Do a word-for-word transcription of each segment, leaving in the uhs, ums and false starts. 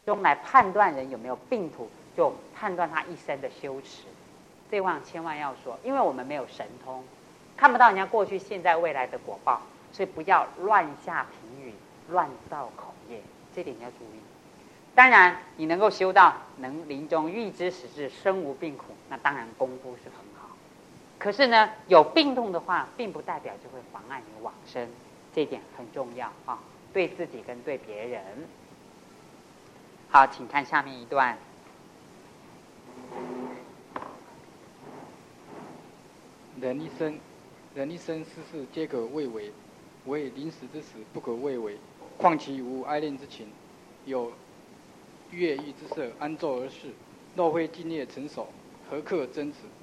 中来判断人有没有病土，就判断他一生的修持。这话千万要说，因为我们没有神通，看不到人家过去、现在、未来的果报，所以不要乱下评语、乱造口业，这点要注意。当然，你能够修到能临终预知时至，身无病苦，那当然功夫是很好。可是呢，有病痛的话，并不代表就会妨碍你往生，这一点很重要啊，对自己跟对别人。好，请看下面一段。 人一生，人一生世事皆可畏为，唯临死之时不可畏为。况其无爱恋之情，有乐欲之色，安坐而视，若非敬业成熟，何克真此？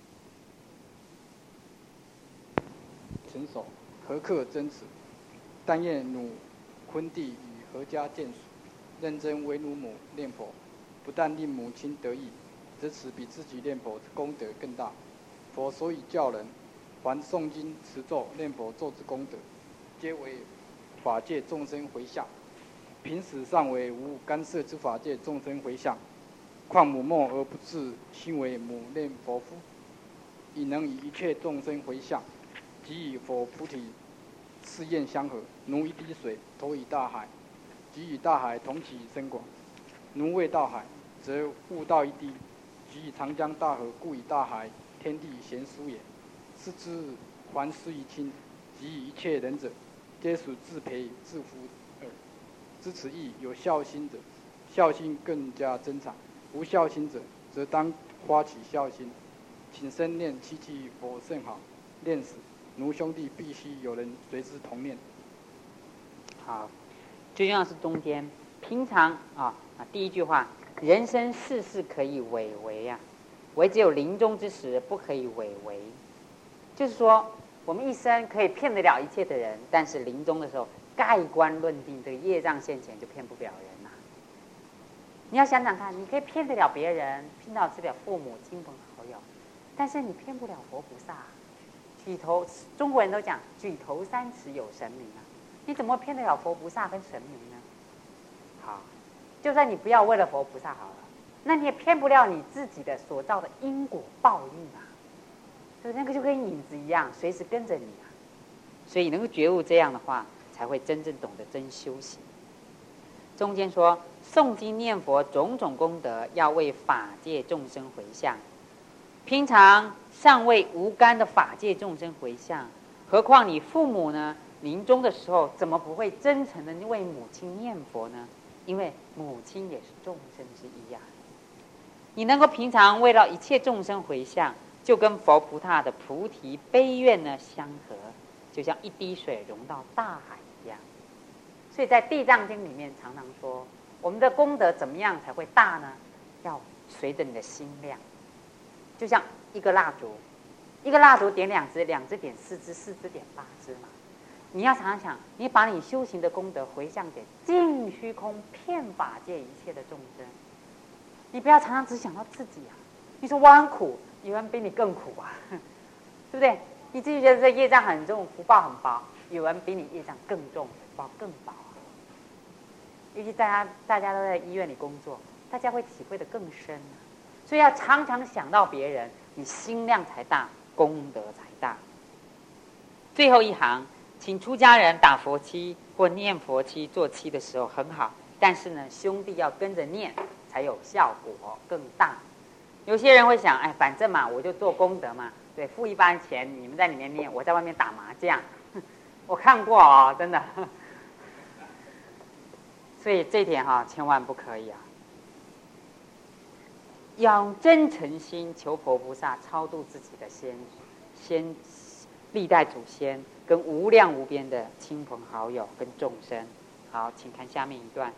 成熟，何克真此？但愿汝坤弟与阖家眷属，认真为汝母念佛，不但令母亲得益，则此比自己念佛之功德更大。佛所以教人，凡诵经、持咒、念佛咒之功德，皆为法界众生回向。平时尚为无干涉之法界众生回向，况母默而不自心为母念佛夫？已能以一切众生回向，即与佛菩提誓愿相合。如一滴水投以大海，即与大海同起深广。如未到海，则悟到一滴，即以长江大河故以大海天地咸殊也。是之凡施于亲，即以一切人者，皆属自培自福耳。知此意，有孝心者，孝心更加增长；无孝心者，则当发起孝心。请生念七七佛甚好，念死奴兄弟必须有人随之同念。 好，最重要是中间。平常啊啊，第一句话，人生世事可以伪为啊，唯只有临终之时不可以伪为。就是说，我们一生可以骗得了一切的人，但是临终的时候，盖棺论定，这个业障现前就骗不了人呐、啊。你要想想看，你可以骗得了别人，骗得了父母亲朋好友，但是你骗不了佛菩萨。举头，中国人都讲举头三尺有神明啊，你怎么骗得了佛菩萨跟神明呢？好，就算你不要为了佛菩萨好了，那你也骗不了你自己的所造的因果报应啊。所以那个就跟影子一样，随时跟着你啊。所以能够觉悟这样的话，才会真正懂得真修行。中间说诵经念佛种种功德，要为法界众生回向。平常尚为无干的法界众生回向，何况你父母呢？临终的时候，怎么不会真诚的为母亲念佛呢？因为母亲也是众生之一啊。你能够平常为了一切众生回向，就跟佛菩萨的菩提悲愿呢相合，就像一滴水融到大海一样。所以在《地藏经》里面常常说，我们的功德怎么样才会大呢？要随着你的心量，就像一个蜡烛，一个蜡烛点两支，两支点四支，四支点八支嘛。你要常常想，你把你修行的功德回向给尽虚空遍法界一切的众生，你不要常常只想到自己啊。你说我很苦，有人比你更苦啊，对不对？你自己觉得这业障很重，福报很薄，有人比你业障更重，福报更薄啊。尤其大家大家都在医院里工作，大家会体会得更深啊。所以要常常想到别人，你心量才大，功德才大。最后一行，请出家人打佛七或念佛七做七的时候很好，但是呢，兄弟要跟着念才有效果更大。有些人会想，哎，反正嘛，我就做功德嘛，对，付一般钱，你们在里面念，我在外面打麻将，我看过哦，真的。所以这点哈、哦，千万不可以啊！要用真诚心求佛菩萨超度自己的先先历代祖先，跟无量无边的亲朋好友跟众生。好，请看下面一段。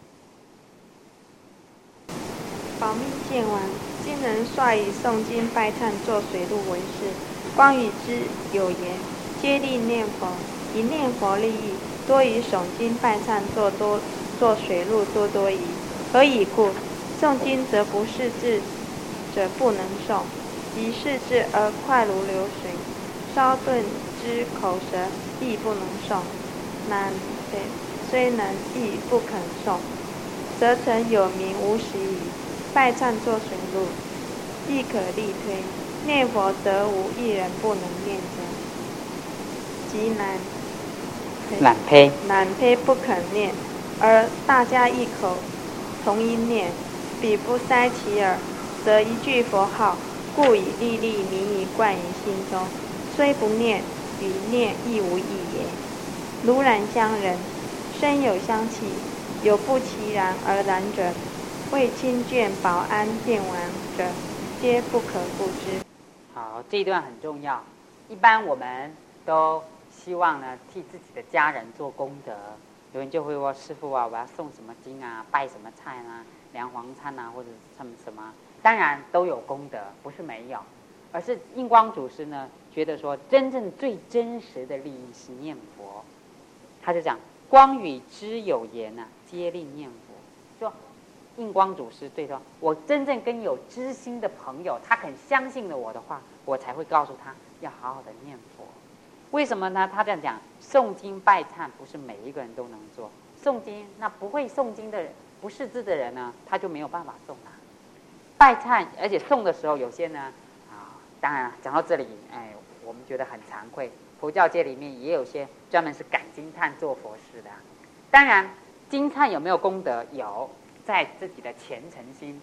保密见闻，今人率以诵经拜忏作水路为事。光与之有言：皆力念佛，以念佛利益，多以诵经拜忏作多作水路多多疑。何以故？诵经则不识字者不能诵，即识字而快如流水，稍顿之口舌亦不能诵。难虽能亦不肯诵。 则成有名无实矣。拜忏作水路，亦可力推。念佛则无一人不能念者，极难懒胚懒胚不肯念，而大家异口同音念，彼不塞其耳，则一句佛号，故以粒粒迷于贯于心中，虽不念，与念亦无异也。如然相人，身有香气，有不其然而然者，为亲眷保安便亡者，皆不可不知。 好，这一段很重要。一般我们都希望呢，替自己的家人做功德。有人就会说：“师父啊，我要送什么经啊，拜什么菜啊，梁皇餐啊，或者什么什么。”当然都有功德，不是没有，而是印光祖师呢觉得说，真正最真实的利益是念佛。他就讲：“光与知有言啊，皆令念佛。”说印光祖师对说：“我真正跟有知心的朋友，他肯相信了我的话，我才会告诉他要好好的念佛。为什么呢？他这样讲，诵经拜忏不是每一个人都能做。诵经，那不会诵经的人，不识字的人呢，他就没有办法诵啊。拜忏，而且诵的时候，有些呢，啊，当然讲到这里，哎，我们觉得很惭愧。佛教界里面也有些专门是赶经忏做佛事的、啊。当然，经忏有没有功德？有，在自己的虔诚心。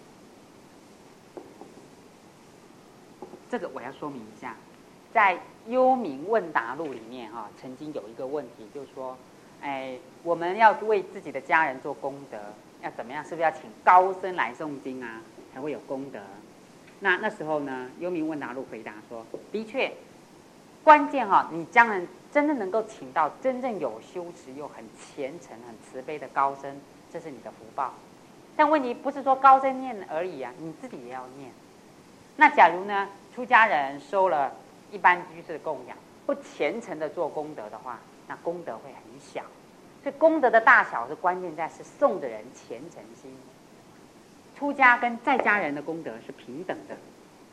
这个我要说明一下。在《幽冥问答录》里面哈、啊，曾经有一个问题，就是说，哎，我们要为自己的家人做功德，要怎么样？是不是要请高僧来诵经啊，才会有功德？那那时候呢，《幽冥问答录》回答说，的确，关键哈、啊，你将来真正能够请到真正有修持又很虔诚、很慈悲的高僧，这是你的福报。但问题不是说高僧念而已啊，你自己也要念。那假如呢，出家人收了一般居士的供养，不虔诚的做功德的话，那功德会很小。所以功德的大小是关键在是诵的人虔诚心。出家跟在家人的功德是平等的。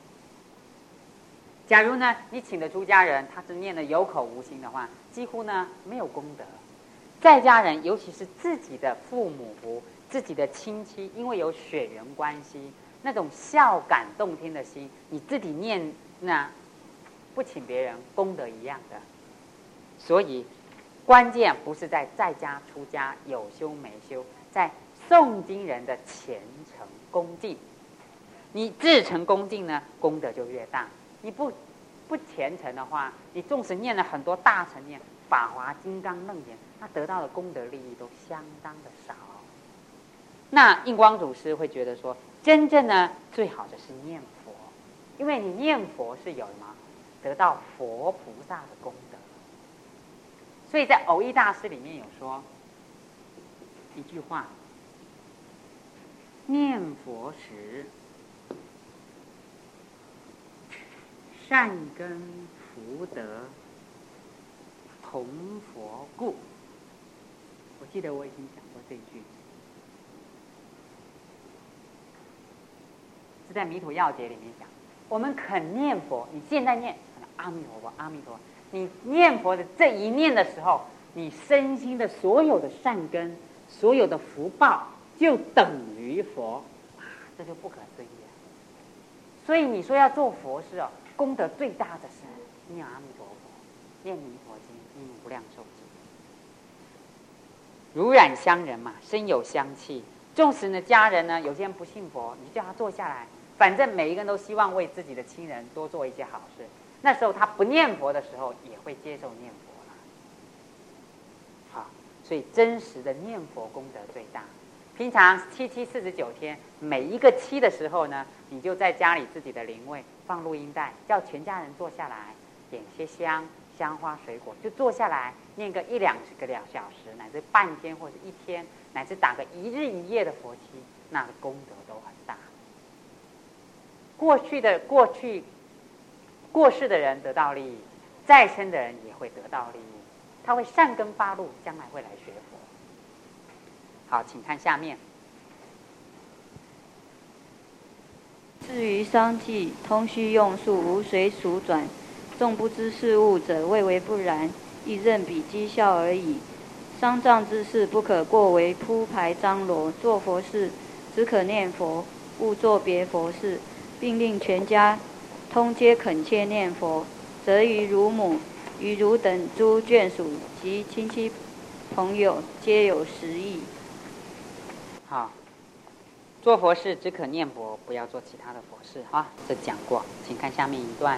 假如呢，你请的出家人他是念的有口无心的话，几乎呢没有功德。在家人，尤其是自己的父母、自己的亲戚，因为有血缘关系，那种孝感动天的心，你自己念那。不请别人，功德一样的。所以关键不是在在家出家有修没修，在诵经人的虔诚恭敬。你至诚恭敬呢，功德就越大。你不不虔诚的话，你纵使念了很多大乘念，法华金刚楞严，那得到的功德利益都相当的少。那印光祖师会觉得说，真正呢最好的是念佛，因为你念佛是有什么？得到佛菩萨的功德。所以在藕益大师里面有说一句话：念佛时，善根福德同佛故。我记得我已经讲过这一句，是在《弥陀要解》里面讲。我们肯念佛，你现在念阿弥陀佛，阿弥陀佛。你念佛的这一念的时候，你身心的所有的善根、所有的福报，就等于佛，啊，这就不可思议了。所以你说要做佛事哦，功德最大的是念阿弥陀佛，念弥陀经，念无量寿经。如染香人嘛，身有香气。纵使呢家人呢，有些人不信佛，你叫他坐下来。反正每一个人都希望为自己的亲人多做一些好事，那时候他不念佛的时候，也会接受念佛了。好，所以真实的念佛功德最大。平常七七四十九天，每一个七的时候呢，你就在家里自己的灵位放录音带，叫全家人坐下来，点些香、香花、水果，就坐下来念个一两个两小时，乃至半天或者一天，乃至打个一日一夜的佛七，那个功德都很大。过去的过去过世的人得到利益，再生的人也会得到利益，他会善根发露，将来会来学佛。好，请看下面。 至于商计，通须用数，无随属转。众不知事物者，谓为不然，亦任彼讥笑而已。 丧葬之事不可过为铺排张罗，做佛事只可念佛，勿做别佛事，并令全家通皆恳切念佛，则于乳母、于汝等诸眷属及亲戚朋友皆有实益。 好，做佛事只可念佛，不要做其他的佛事啊，这讲过，请看下面一段。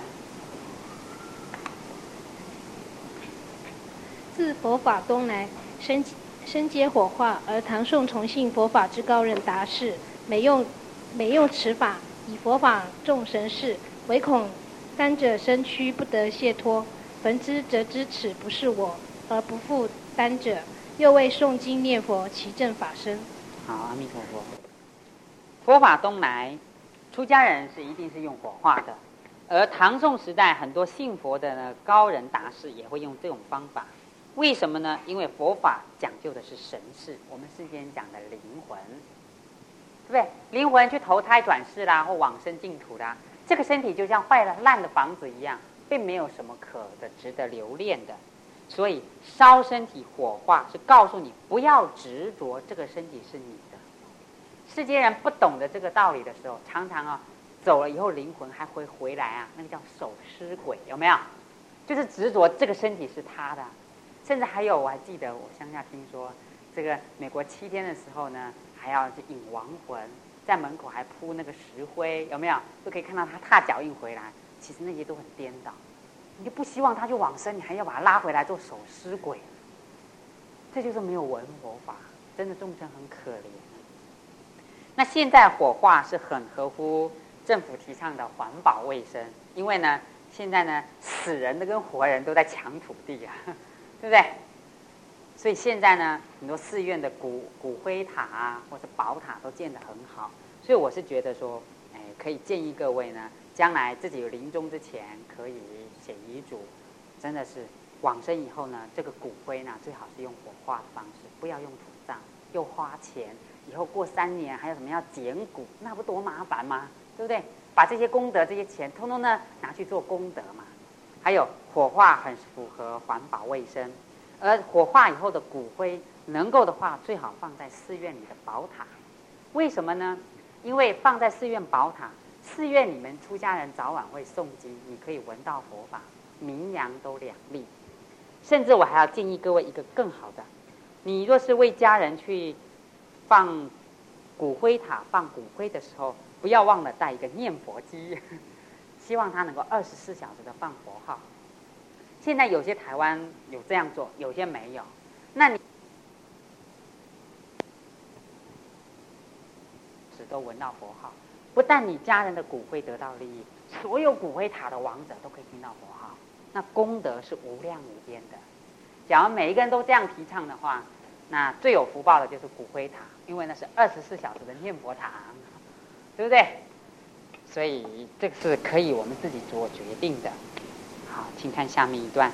自佛法东来，生生结火化，而唐宋崇信佛法之高人达士，每用每用此法，以佛法众神事，唯恐担者身躯不得解脱，焚之则知此不是我，而不复担者，又为诵经念佛，其正法身。 好，阿弥陀佛。佛法东来，出家人是一定是用火化的，而唐宋时代很多信佛的呢高人达士也会用这种方法。为什么呢？因为佛法讲究的是神事，我们世间讲的灵魂，对不对？灵魂去投胎转世啦，或往生净土啦，这个身体就像坏了烂的房子一样，并没有什么可的值得留恋的。所以烧身体火化是告诉你不要执着这个身体是你的。世间人不懂得这个道理的时候，常常啊走了以后灵魂还会回来啊，那个叫守尸鬼，有没有？就是执着这个身体是他的。甚至还有，我还记得我乡下听说，这个美国七天的时候呢，还要去引亡魂，在门口还铺那个石灰，有没有？都可以看到他踏脚印回来。其实那些都很颠倒，你就不希望他去往生，你还要把他拉回来做守尸鬼，这就是没有闻佛法，真的众生很可怜。那现在火化是很合乎政府提倡的环保卫生，因为呢，现在呢死人的跟活人都在抢土地啊。对不对？所以现在呢，很多寺院的骨骨灰塔啊，或者宝塔都建得很好。所以我是觉得说，哎，可以建议各位呢，将来自己临终之前可以写遗嘱，真的是往生以后呢，这个骨灰呢，最好是用火化的方式，不要用土葬，又花钱。以后过三年还有什么要捡骨，那不多麻烦吗？对不对？把这些功德、这些钱，通通呢拿去做功德嘛。还有火化很符合环保卫生，而火化以后的骨灰能够的话，最好放在寺院里的宝塔。为什么呢？因为放在寺院宝塔，寺院里面出家人早晚会诵经，你可以闻到佛法，名扬都两利。甚至我还要建议各位一个更好的，你若是为家人去放骨灰塔放骨灰的时候，不要忘了带一个念佛机。希望他能够二十四小时的放佛号。现在有些台湾有这样做，有些没有。那你都闻到佛号，不但你家人的骨灰得到利益，所有骨灰塔的亡者都可以听到佛号，那功德是无量无边的。假如每一个人都这样提倡的话，那最有福报的就是骨灰塔，因为那是二十四小时的念佛塔，对不对？所以这个是可以我们自己做决定的。好，请看下面一段。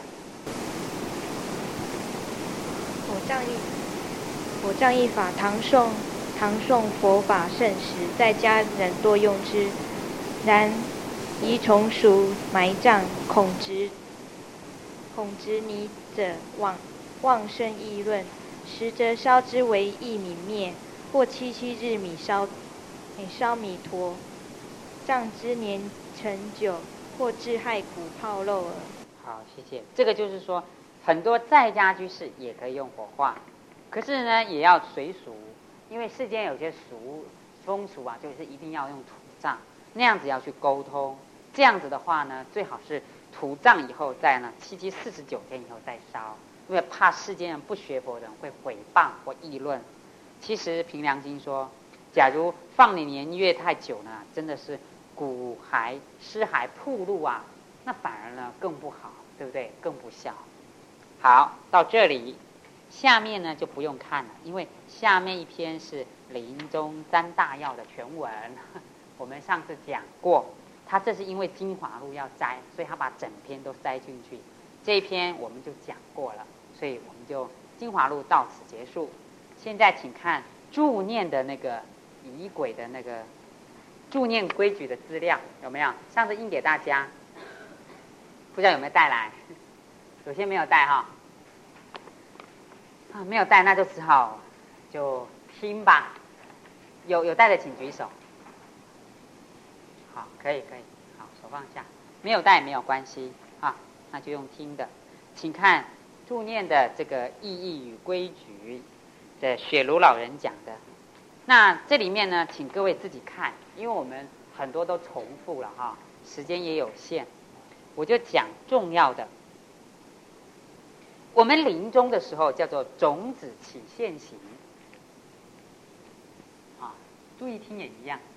火葬一火葬一法，唐宋唐宋佛法盛时，在家人多用之，然宜从俗埋葬，恐执恐执泥者妄妄生议论，实则烧之为一泯灭，或七七日米烧烧米坨。葬之年成久，或致害骨泡漏耳。 好，谢谢。这个就是说，很多在家居士也可以用火化，可是呢，也要随俗，因为世间有些俗风俗啊，就是一定要用土葬，那样子要去沟通。这样子的话呢，最好是土葬以后再呢，七七四十九天以后再烧，因为怕世间人不学佛的人会毁谤或议论。其实凭良心说，假如放你年月太久呢，真的是骨骸尸骸暴露啊，那反而呢更不好，对不对？更不孝。好，到这里，下面呢就不用看了，因为下面一篇是临终三大要的全文，我们上次讲过，他这是因为精华录要摘，所以他把整篇都塞进去。这一篇我们就讲过了，所以我们就精华录到此结束。现在请看助念的那个仪轨的那个助念规矩的资料有没有？上次印给大家，不知道有没有带来？有些没有带哈。 啊，没有带那就只好就听吧。有有带的请举手。好，可以可以，好，手放下。没有带没有关系啊，那就用听的。请看助念的这个意义与规矩的雪庐老人讲的。那这里面呢，请各位自己看，因为我们很多都重复了哈，时间也有限，我就讲重要的。我们临终的时候叫做种子起现行，啊，注意听也一样。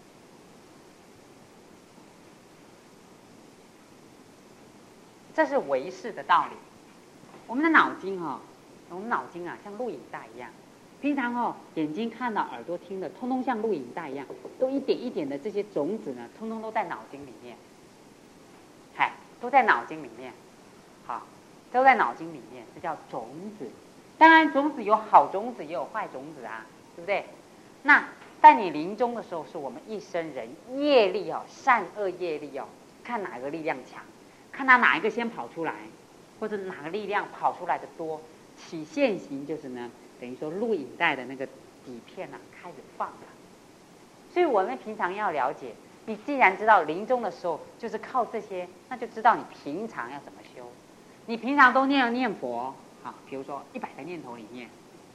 这是唯识的道理。我们的脑筋哦，我们脑筋啊，像录影带一样。平常哦，眼睛看到、耳朵听的，通通像录影带一样，都一点一点的这些种子呢，通通都在脑筋里面。嗨，都在脑筋里面，好，都在脑筋里面，这叫种子。当然，种子有好种子，也有坏种子啊，对不对？那在你临终的时候，是我们一生人业力哦，善恶业力哦，看哪个力量强。看他哪一个先跑出来，或者哪个力量跑出来的多，起现行就是呢，等于说录影带的那个底片啊开始放了。所以我们平常要了解，你既然知道临终的时候就是靠这些，那就知道你平常要怎么修。你平常都念念佛啊，比如说一百个念头里面，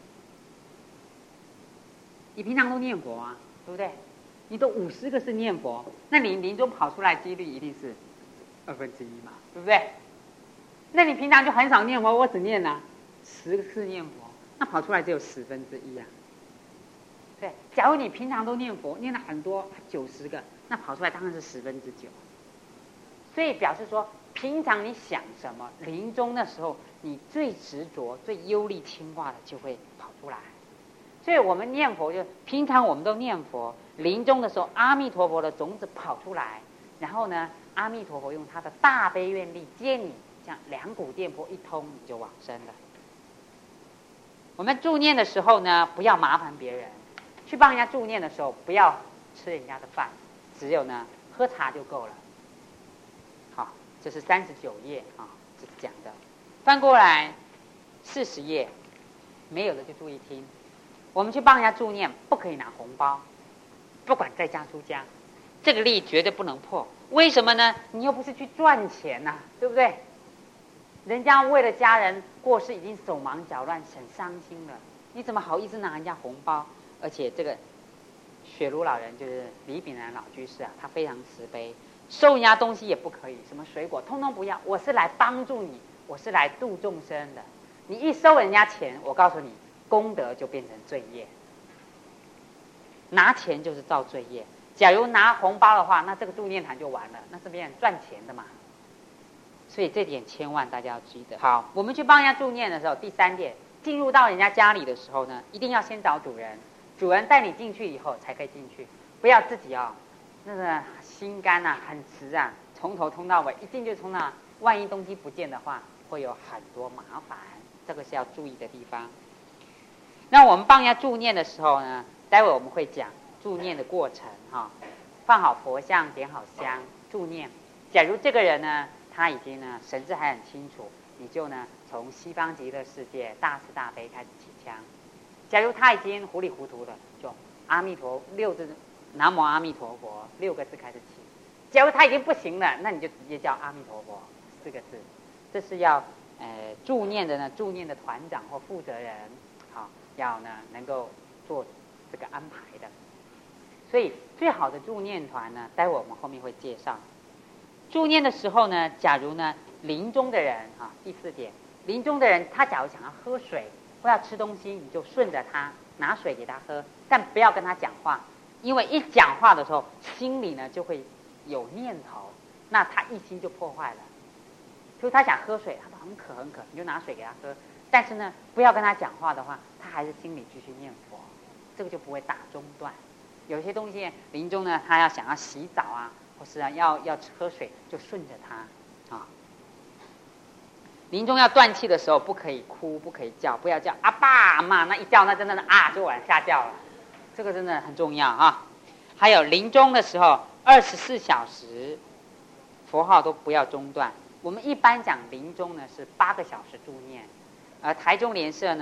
你平常都念佛啊，对不对？你都五十个是念佛，那你临终跑出来几率一定是二分之一嘛，对不对？那你平常就很少念佛，我只念啊十次念佛，那跑出来只有十分之一啊。对，假如你平常都念佛，念了很多九十个，那跑出来当然是十分之九。所以表示说，平常你想什么，临终的时候，你最执着、最忧力轻挂的就会跑出来。所以我们念佛就平常我们都念佛，临终的时候，阿弥陀佛的种子跑出来，然后呢，阿弥陀佛用他的大悲愿力接你，像两股电波一通，你就往生了。我们助念的时候呢，不要麻烦别人，去帮人家助念的时候，不要吃人家的饭，只有呢喝茶就够了。好，这是三十九页啊，这是讲的。翻过来四十页，没有的就注意听。我们去帮人家助念，不可以拿红包，不管在家出家，这个例绝对不能破。为什么呢？你又不是去赚钱呐、啊，对不对？人家为了家人过世已经手忙脚乱，很伤心了，你怎么好意思拿人家红包？而且这个雪庐老人就是李炳南老居士啊，他非常慈悲，收人家东西也不可以，什么水果通通不要，我是来帮助你，我是来度众生的。你一收人家钱，我告诉你，功德就变成罪业。拿钱就是造罪业。假如拿红包的话，那这个助念坛就完了，那是别人赚钱的嘛。所以这点千万大家要记得。好，我们去帮人家助念的时候，第三点，进入到人家家里的时候呢，一定要先找主人，主人带你进去以后才可以进去，不要自己哦，那个心肝啊很直啊，从头通到尾，一进就冲到，万一东西不见的话，会有很多麻烦，这个是要注意的地方。那我们帮人家助念的时候呢，待会我们会讲助念的过程哈、哦，放好佛像，点好香，助念。假如这个人呢，他已经呢神志还很清楚，你就呢从西方极乐世界大慈大悲开始起枪。假如他已经糊里糊涂的，就阿弥陀六字南无阿弥陀佛六个字开始起。假如他已经不行了，那你就直接叫阿弥陀佛四个字。这是要呃助念的呢，助念的团长或负责人，好、哦、要呢能够做这个安排的。所以最好的助念团呢，待会我们后面会介绍。助念的时候呢，假如呢临终的人啊，第四点，临终的人他假如想要喝水或要吃东西，你就顺着他拿水给他喝，但不要跟他讲话，因为一讲话的时候，心里呢就会有念头，那他一心就破坏了。就是他想喝水，他说很渴很渴，你就拿水给他喝，但是呢不要跟他讲话的话，他还是心里继续念佛，这个就不会打中断。有些东西临终呢，他要想要洗澡啊，或是啊要要喝水，就顺着他啊。临终要断气的时候，不可以哭，不可以叫，不要叫阿爸阿妈，那一叫那真的啊就往下叫了，这个真的很重要啊。还有临终的时候，二十四小时佛号都不要中断。我们一般讲临终呢是八个小时助念，而台中莲社呢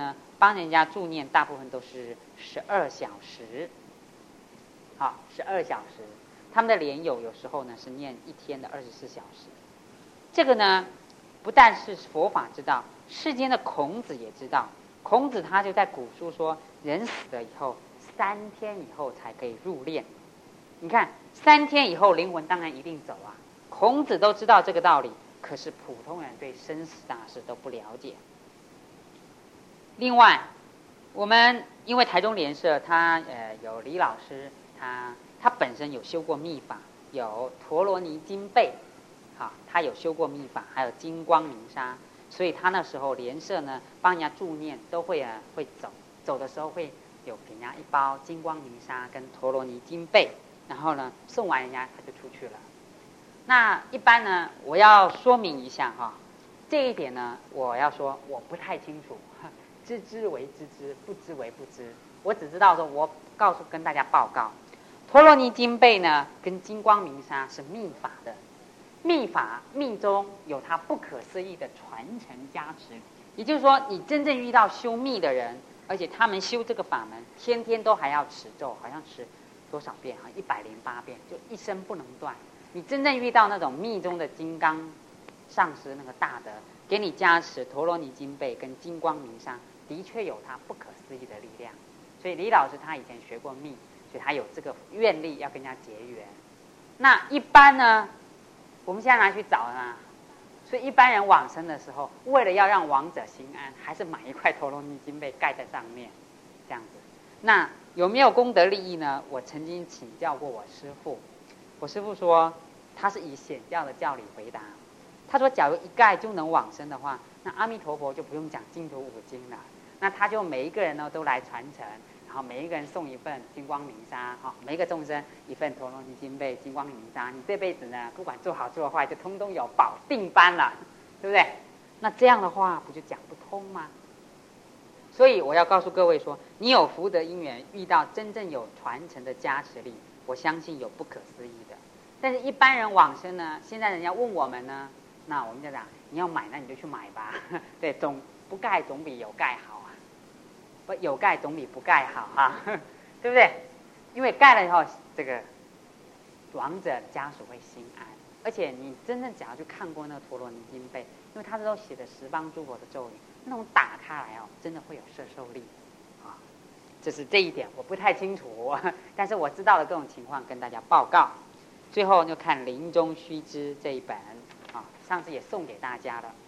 帮人家助念大部分都是十二小时，好，十二小时。他们的莲友有时候呢是念一天的二十四小时。这个呢，不但是佛法知道，世间的孔子也知道。孔子他就在古书说，人死了以后三天以后才可以入殓。你看，三天以后灵魂当然一定走啊。孔子都知道这个道理，可是普通人对生死大事都不了解。另外，我们因为台中莲社，他呃有李老师，他他本身有修过密法，有陀罗尼金贝，好，他有修过密法，还有金光明沙，所以他那时候莲社呢帮人家助念都会啊会走，走的时候会有给人家一包金光明沙跟陀罗尼金贝，然后呢送完人家他就出去了。那一般呢，我要说明一下哈，这一点呢，我要说我不太清楚，知之为知之，不知为不知。我只知道说，我告诉跟大家报告，陀罗尼金贝呢跟金光明沙是密法的，密法密中有它不可思议的传承加持。也就是说，你真正遇到修密的人，而且他们修这个法门，天天都还要持咒，好像持多少遍啊？一百零八遍，就一生不能断。你真正遇到那种密宗的金刚上师那个大德，给你加持陀罗尼金贝跟金光明沙，的确有他不可思议的力量。所以李老师他以前学过密，所以他有这个愿力要跟人家结缘。那一般呢，我们现在拿去找呢，所以一般人往生的时候，为了要让亡者心安，还是买一块陀罗尼金贝盖在上面，这样子。那有没有功德利益呢？我曾经请教过我师父，我师父说他是以显教的教理回答。他说，假如一盖就能往生的话，那阿弥陀佛就不用讲净土五经了。那他就每一个人呢都来传承，然后每一个人送一份金光明沙，哈，每一个众生一份陀罗尼金贝、金光明沙。你这辈子呢，不管做好做坏，就通通有保定班了，对不对？那这样的话，不就讲不通吗？所以我要告诉各位说，你有福德因缘，遇到真正有传承的加持力，我相信有不可思议的。但是一般人往生呢，现在人家问我们呢，那我们就讲，你要买，那你就去买吧。对，总不盖总比有盖好啊，不有盖总比不盖好啊，对不对？因为盖了以后，这个亡者家属会心安，而且你真正假如去看过那个陀罗尼金贝，因为它这都写的十方诸佛的咒语，那种打开来哦，真的会有摄受力啊。这是这一点我不太清楚，但是我知道的各种情况跟大家报告。最后就看《临终须知》这一本啊，上次也送给大家了。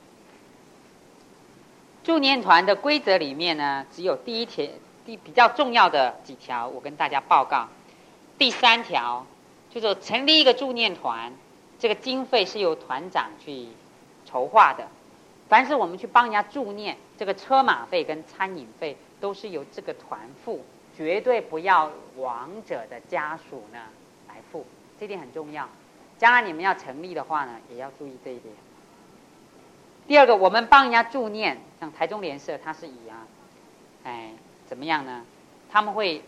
助念团的规则里面呢，只有第一条，第比较重要的几条，我跟大家报告。第三条就是成立一个助念团，这个经费是由团长去筹划的。凡是我们去帮人家助念，这个车马费跟餐饮费都是由这个团付，绝对不要亡者的家属呢来付。这点很重要，将来你们要成立的话呢，也要注意这一点。第二个，我们帮人家助念，像台中莲社，它是以啊，哎，怎么样呢？他们会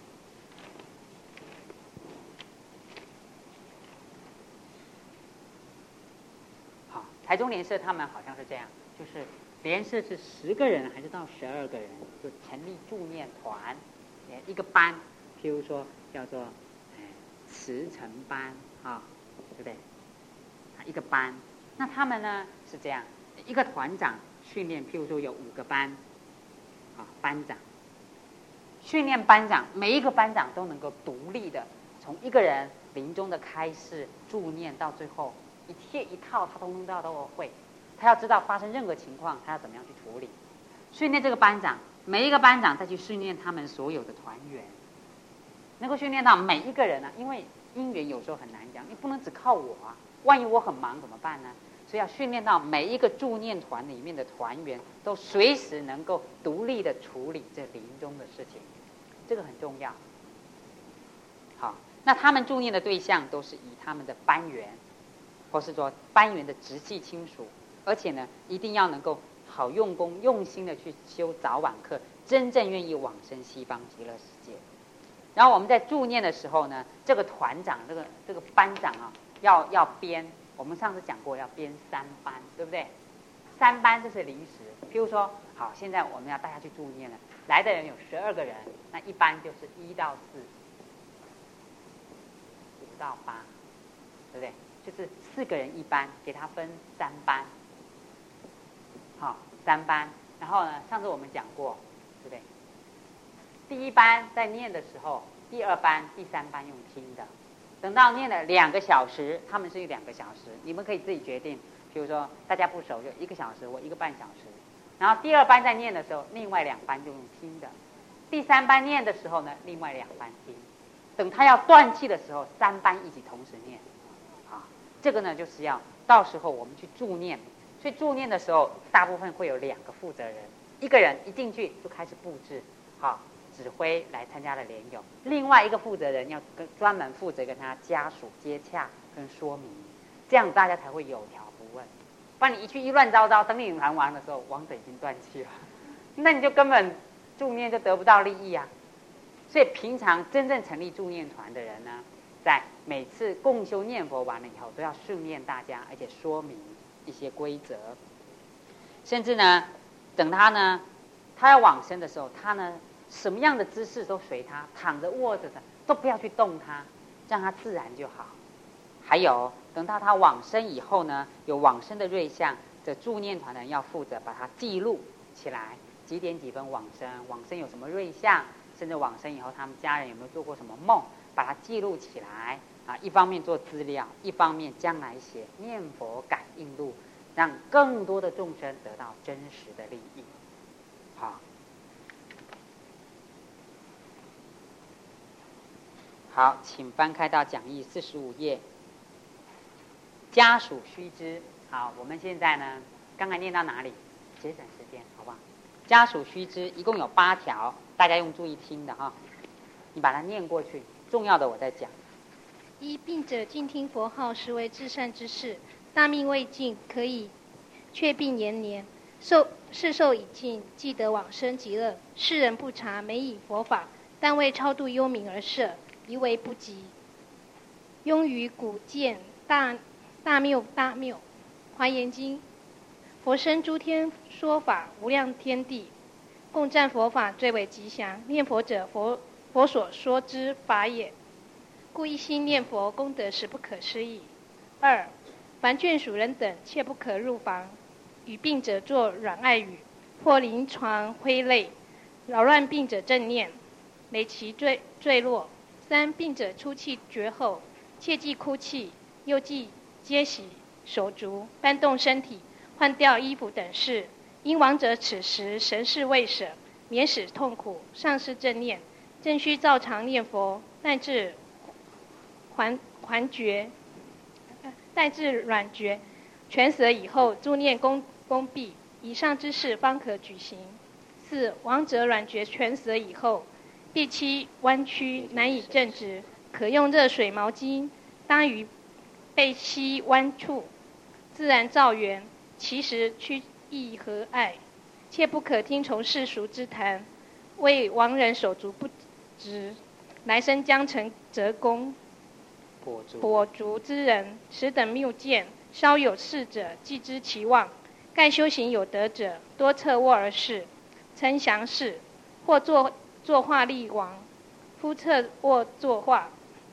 好，台中莲社他们好像是这样，就是莲社是十个人还是到十二个人，就成立助念团，一个班，譬如说叫做慈诚班啊，对不对？一个班，那他们呢是这样，一个团长训练，譬如说有五个班，啊，班长训练班长，每一个班长都能够独立的，从一个人临终的开示、助念到最后一贴一套，他通通都要都会。他要知道发生任何情况，他要怎么样去处理。训练这个班长，每一个班长再去训练他们所有的团员。能够训练到每一个人啊，因为因缘有时候很难讲，你不能只靠我啊，万一我很忙怎么办呢？所以要训练到每一个助念团里面的团员都随时能够独立的处理这临终的事情，这个很重要。好，那他们助念的对象都是以他们的班员，或是说班员的直系亲属，而且呢，一定要能够好用功、用心的去修早晚课，真正愿意往生西方极乐世界。然后我们在助念的时候呢，这个团长、这个这个班长啊，要要编。我们上次讲过要编三班，对不对？ 三班这是临时，譬如说，好，现在我们要大家去助念了，来的人有十二个人，那一班就是一到四，五到八，对不对？就是四个人一班，给他分三班，好，三班。然后呢，上次我们讲过，对不对？第一班在念的时候，第二班、第三班用听的。等到念了两个小时，他们是有两个小时，你们可以自己决定。比如说大家不熟，就一个小时，我一个半小时。然后第二班在念的时候，另外两班就用听的。第三班念的时候呢，另外两班听。等他要断气的时候，三班一起同时念。啊，这个呢就是要到时候我们去助念。所以助念的时候，大部分会有两个负责人，一个人一进去就开始布置，好。指挥来参加的莲友，另外一个负责人要跟专门负责跟他家属接洽跟说明，这样大家才会有条不紊。不然你一去一乱糟糟，等你谈完的时候，王者已经断气了，那你就根本助念就得不到利益啊。所以平常真正成立助念团的人呢，在每次共修念佛完了以后，都要训练大家，而且说明一些规则，甚至呢，等他呢，他要往生的时候，他呢。什么样的姿势都随他，躺着卧着的都不要去动他，让他自然就好。还有等到他往生以后呢，有往生的瑞相，这助念团的人要负责把它记录起来，几点几分往生，往生有什么瑞相，甚至往生以后他们家人有没有做过什么梦，把它记录起来啊。一方面做资料，一方面将来写念佛感应录，让更多的众生得到真实的利益。好。好，请翻开到讲义四十五页。家属须知。好，我们现在呢，刚才念到哪里？节省时间，好不好？家属须知一共有八条，大家用注意听的哈。你把它念过去，重要的我再讲。 一、病者静听佛号，实为至善之事。大命未尽，可以却病延年。寿世寿已尽，即得往生极乐。世人不察，每以佛法，但为超度幽冥而设。疑为不及，庸于古见大大谬大谬。华严经，佛生诸天说法，无量天地共赞佛法，最为吉祥。念佛者，佛佛所说之法也，故一心念佛，功德实不可思议。二、凡眷属人等，切不可入房，与病者作软爱语，或临床挥泪，扰乱病者正念，累其坠坠落。三、病者出气绝后，切忌哭泣，又忌接洗手足、搬动身体、换掉衣服等事。因亡者此时神识未舍，免使痛苦，丧失正念，正须照常念佛，乃至还还觉，乃至软觉，全舍以后，助念功功毕，以上之事方可举行。四、亡者软觉全舍以后，臂期弯曲，难以正直，可用热水毛巾搭于背膝弯处，自然照圆。其实屈意和爱，切不可听从世俗之谈，为亡人手足不直，来生将成折弓跛足之人。此等谬见，稍有事者，既知其妄。盖修行有德者，多侧卧而视，称详视，或作作画立王，夫侧卧作画，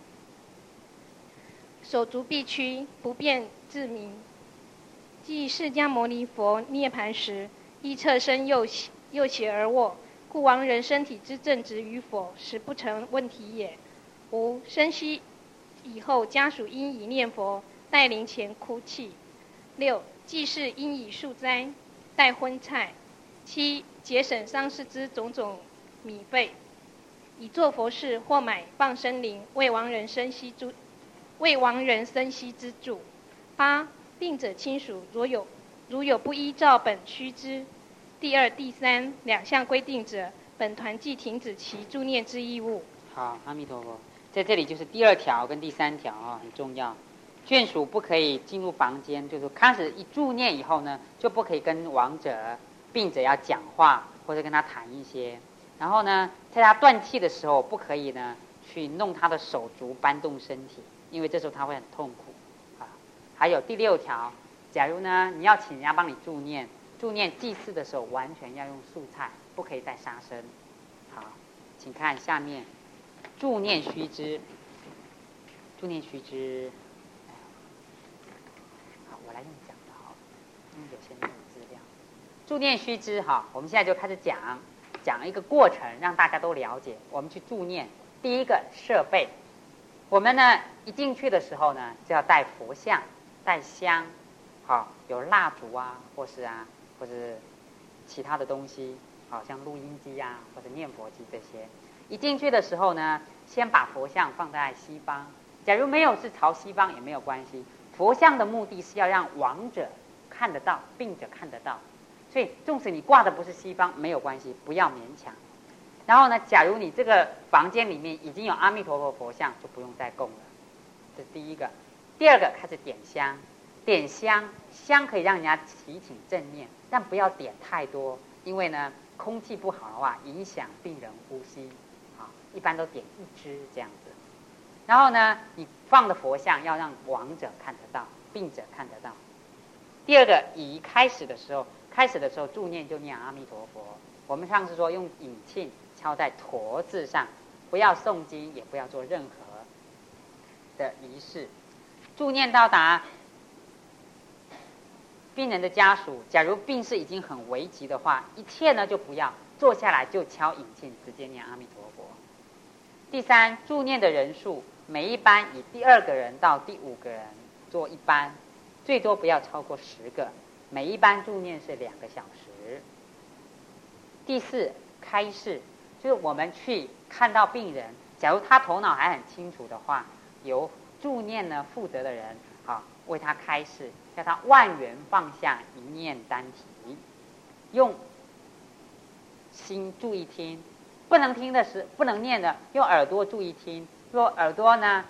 手足必屈，不便自明。即释迦牟尼佛涅盘时，亦侧身右右斜而卧，故亡人身体之正直与否，实不成问题也。五、生息以后，家属应以念佛待灵前哭泣。六、祭祀应以素斋待荤菜。七、节省丧事之种种米费，以做佛事或买放生灵，为亡人生息之为亡人生息之助。八、病者亲属如有如有不依照本须知第二、第三两项规定者，本团即停止其助念之义务。 好，阿弥陀佛。在这里就是第二条跟第三条啊，很重要。眷属不可以进入房间，就是开始一助念以后呢，就不可以跟亡者、病者要讲话，或者跟他谈一些。然后呢，在他断气的时候，不可以呢去弄他的手足、搬动身体，因为这时候他会很痛苦啊。还有第六条， 假如呢你要请人家帮你助念，助念祭祀的时候完全要用素菜，不可以再杀生。好，请看下面，助念须知。助念须知，好，我来用讲的哈，因为有些没有资料。助念须知哈，我们现在就开始讲，讲一个过程，让大家都了解。我们去助念，第一个设备，我们呢一进去的时候呢，就要带佛像，带香，好，有蜡烛啊，或是啊，或是其他的东西，好像录音机啊，或者念佛机这些。一进去的时候呢，先把佛像放在西方。假如没有是朝西方也没有关系，佛像的目的是要让亡者看得到，病者看得到，所以纵使你挂的不是西方没有关系，不要勉强。然后呢，假如你这个房间里面已经有阿弥陀佛佛像，就不用再供了。这是第一个。第二个开始点香，点香，香可以让人家提起正念，但不要点太多，因为呢空气不好的话影响病人呼吸。好，一般都点一支这样子。然后呢，你放的佛像要让亡者看得到，病者看得到。第二个，以开始的时候，开始的时候助念就念阿弥陀佛。我们上次说用引磬敲在陀字上，不要诵经，也不要做任何的仪式。助念到达病人的家属，假如病势已经很危急的话，一切呢就不要坐下来就敲引磬，直接念阿弥陀佛。第三，助念的人数。每一班以第二个人到第五个人做一班，最多不要超过十个。每一班助念是两个小时。第四，开示，就是我们去看到病人，假如他头脑还很清楚的话，由助念呢负责的人啊为他开示，叫他万缘放下，一念单提，用心注意听，不能听的是不能念的，用耳朵注意听。说耳朵呢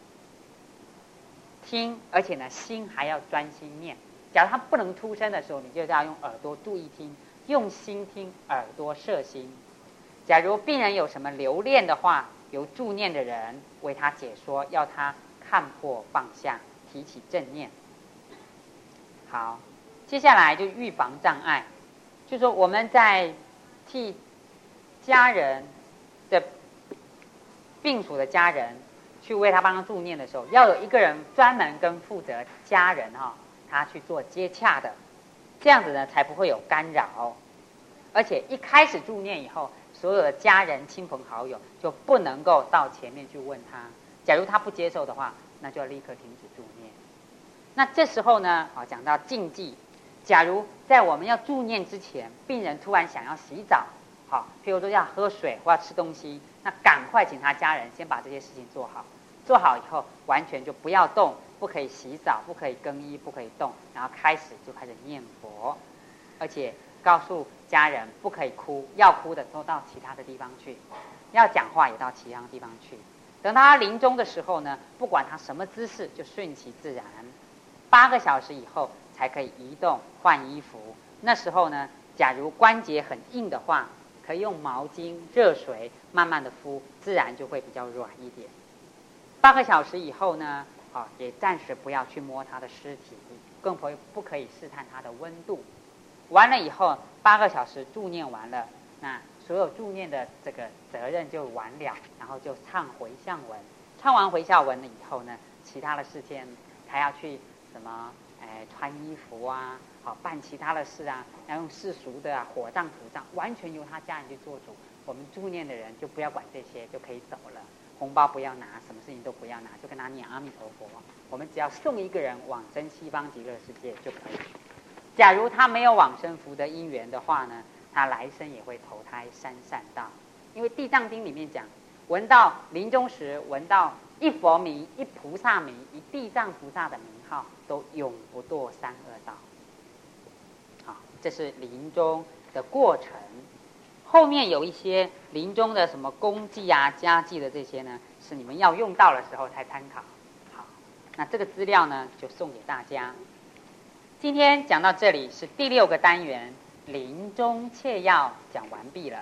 听，而且呢心还要专心念。假如他不能出声的时候，你就要用耳朵注意听，用心听，耳朵摄心。假如病人有什么留恋的话，由助念的人为他解说，要他看破放下，提起正念。好，接下来就预防障碍，就说我们在替家人的病属的家人去为他帮他助念的时候，要有一个人专门跟负责家人哈、哦，他去做接洽的，这样子呢才不会有干扰。而且一开始助念以后，所有的家人、亲朋好友就不能够到前面去问他。假如他不接受的话，那就要立刻停止助念。那这时候呢，啊，讲到禁忌，假如在我们要助念之前，病人突然想要洗澡，好，譬如说要喝水或要吃东西，那赶快请他家人先把这些事情做好。做好以后，完全就不要动，不可以洗澡，不可以更衣，不可以动，然后开始就开始念佛，而且告诉家人不可以哭，要哭的都到其他的地方去，要讲话也到其他地方去。等他临终的时候呢，不管他什么姿势，就顺其自然。八个小时以后才可以移动换衣服。那时候呢，假如关节很硬的话，可以用毛巾、热水慢慢的敷，自然就会比较软一点。八个小时以后呢，啊，也暂时不要去摸他的尸体，更不不可以试探他的温度。完了以后，八个小时助念完了，那所有助念的这个责任就完了，然后就唱回向文。唱完回向文了以后呢，其他的事情还要去什么，哎，穿衣服啊，好办其他的事啊，要用世俗的啊，火葬土葬，完全由他家人去做主。我们助念的人就不要管这些，就可以走了。红包不要拿，什么事情都不要拿，就跟他念阿弥陀佛。我们只要送一个人往生西方极乐世界就可以。假如他没有往生福德因缘的话呢，他来生也会投胎三善道。因为地藏经里面讲，闻到临终时闻到一佛名、一菩萨名、一地藏菩萨的名号，都永不堕三恶道。好，这是临终的过程。后面有一些临终的什么功绩啊、家计的这些呢，是你们要用到的时候才参考。好，那这个资料呢，就送给大家。今天讲到这里是第六个单元，临终切要讲完毕了。